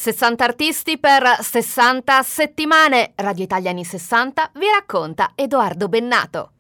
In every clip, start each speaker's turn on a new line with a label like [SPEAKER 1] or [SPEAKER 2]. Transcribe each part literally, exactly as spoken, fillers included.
[SPEAKER 1] sessanta artisti per sessanta settimane. Radio Italia anni sessanta vi racconta Edoardo Bennato.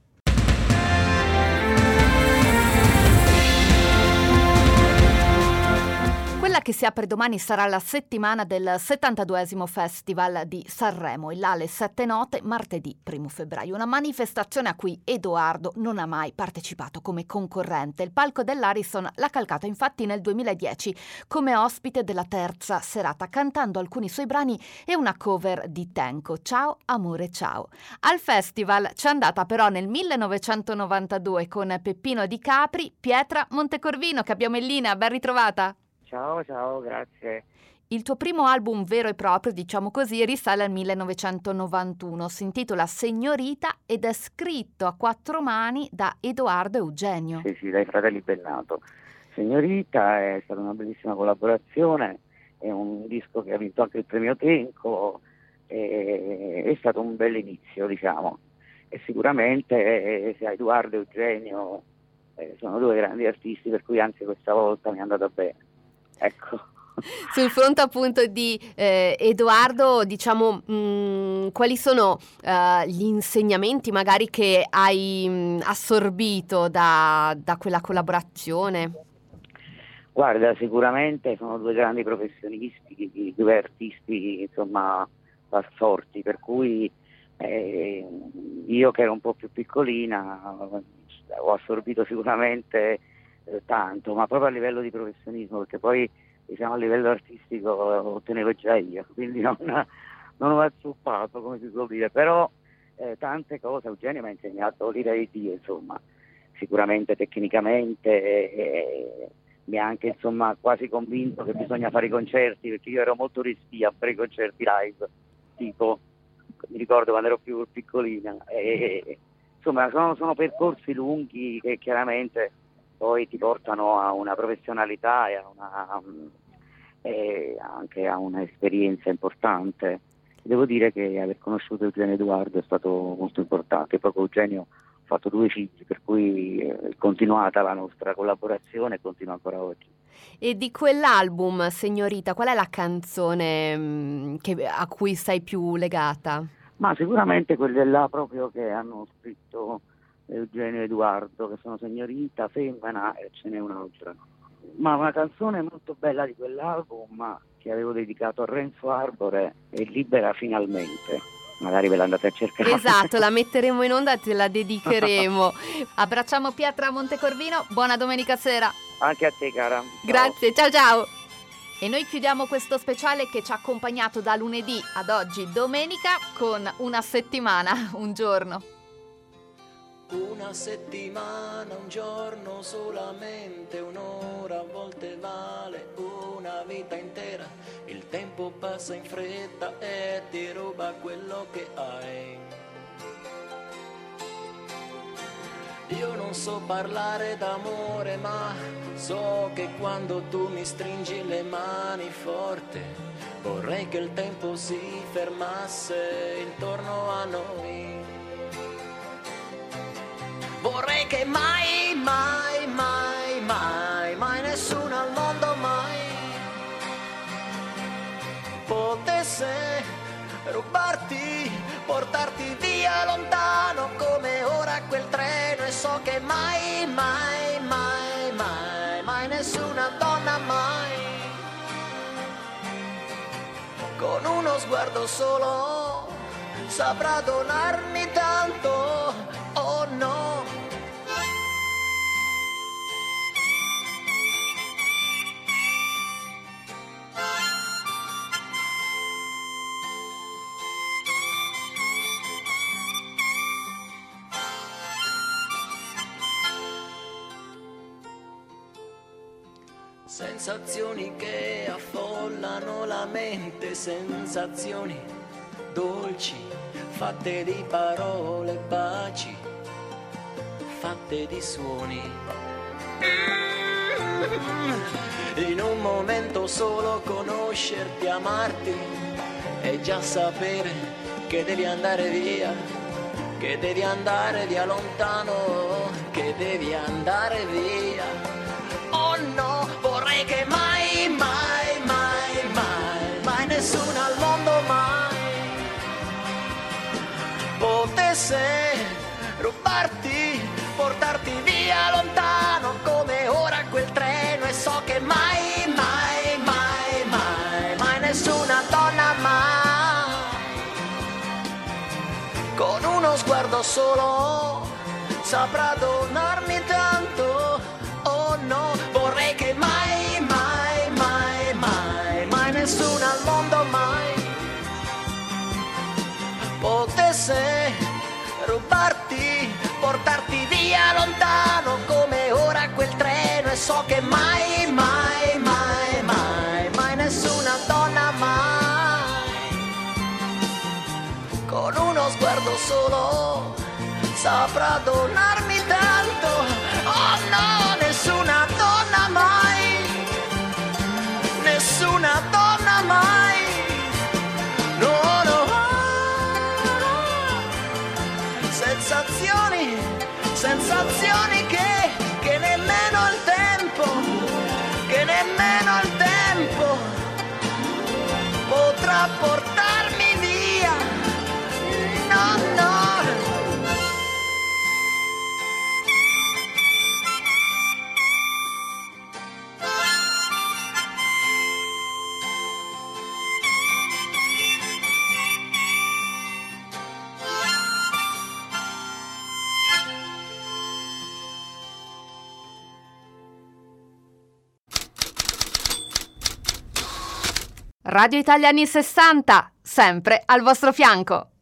[SPEAKER 1] Quella che si apre domani sarà la settimana del settantaduesimo Festival di Sanremo, il là alle sette note, martedì primo febbraio. Una manifestazione a cui Edoardo non ha mai partecipato come concorrente. Il palco dell'Ariston l'ha calcato infatti nel duemiladieci come ospite della terza serata, cantando alcuni suoi brani e una cover di Tenco, Ciao amore ciao. Al festival c'è andata però nel millenovecentonovantadue con Peppino Di Capri, Pietra Montecorvino, che abbiamo in linea. Ben ritrovata.
[SPEAKER 2] Ciao, ciao, grazie.
[SPEAKER 1] Il tuo primo album vero e proprio, diciamo così, risale al millenovecentonovantuno, si intitola Signorita ed è scritto a quattro mani da Edoardo Eugenio.
[SPEAKER 2] Sì, sì, dai fratelli Bennato. Signorita è stata una bellissima collaborazione, è un disco che ha vinto anche il premio Tenco, è, è stato un bel inizio, diciamo, e sicuramente eh, Edoardo e Eugenio eh, sono due grandi artisti, per cui anche questa volta mi è andata bene. Ecco.
[SPEAKER 1] Sul fronte appunto di eh, Edoardo, diciamo, mh, quali sono uh, gli insegnamenti magari che hai mh, assorbito da, da quella collaborazione?
[SPEAKER 2] Guarda, sicuramente sono due grandi professionisti, due artisti insomma forti, per cui eh, io che ero un po' più piccolina ho assorbito sicuramente tanto, ma proprio a livello di professionismo, perché poi diciamo a livello artistico lo ottenevo già io, quindi non, non ho azzuppato, come si suol dire, però eh, tante cose. Eugenio mi ha insegnato l'ira di Dio, insomma, sicuramente tecnicamente, eh, mi ha anche insomma quasi convinto che bisogna fare i concerti, perché io ero molto restia per i concerti live, tipo, mi ricordo quando ero più piccolina, e, insomma sono, sono percorsi lunghi che chiaramente poi ti portano a una professionalità e a una, e anche a un'esperienza importante. Devo dire che aver conosciuto Eugenio Edoardo è stato molto importante. Proprio Eugenio ha fatto due figli, per cui è continuata la nostra collaborazione e continua ancora oggi.
[SPEAKER 1] E di quell'album, Signorita, qual è la canzone mh, che, a cui sei più legata?
[SPEAKER 2] Ma sicuramente quelle là proprio che hanno scritto Eugenio e Edoardo, che sono Signorita, Femmina e ce n'è un'altra. Ma una canzone molto bella di quell'album che avevo dedicato a Renzo Arbore è Libera finalmente. Magari ve l'andate a cercare.
[SPEAKER 1] Esatto, la metteremo in onda e te la dedicheremo. Abbracciamo Pietra Montecorvino, buona domenica sera.
[SPEAKER 2] Anche a te, cara.
[SPEAKER 1] Grazie, ciao ciao. E noi chiudiamo questo speciale che ci ha accompagnato da lunedì ad oggi, domenica, con una settimana, un giorno.
[SPEAKER 3] Una settimana, un giorno, solamente un'ora, a volte vale una vita intera. Il tempo passa in fretta e ti ruba quello che hai. Io non so parlare d'amore, ma so che quando tu mi stringi le mani forte, vorrei che il tempo si fermasse intorno a noi. Vorrei che mai, mai, mai, mai, mai nessuno al mondo mai potesse rubarti, portarti via lontano come ora quel treno. E so che mai, mai, mai, mai, mai nessuna donna mai con uno sguardo solo saprà donarmi tanto, oh no. Sensazioni che affollano la mente, sensazioni dolci, fatte di parole, baci, fatte di suoni. In un momento solo conoscerti, amarti e già sapere che devi andare via, che devi andare via lontano, che devi andare via. Oh no, vorrei che mai, mai, mai, mai, mai potesse rubarti, portarti via lontano come ora quel treno, e so che mai, mai, mai, mai, mai nessuna donna mai, con uno sguardo solo saprà donarmi tanto. Oh no, vorrei che mai, mai, mai, mai, mai nessuna al mondo mai potesse rubarti, portarti via lontano come ora quel treno, e so che mai, mai, mai, mai, mai nessuna donna mai, con uno sguardo solo saprà donarmi tanto. Oh no, nessuna donna mai, nessuna donna mai, no, no. Sensazioni, sensazioni che, che nemmeno il tempo, che nemmeno il tempo potrà portarmi via, no, no.
[SPEAKER 1] Radio Italia anni sessanta, sempre al vostro fianco.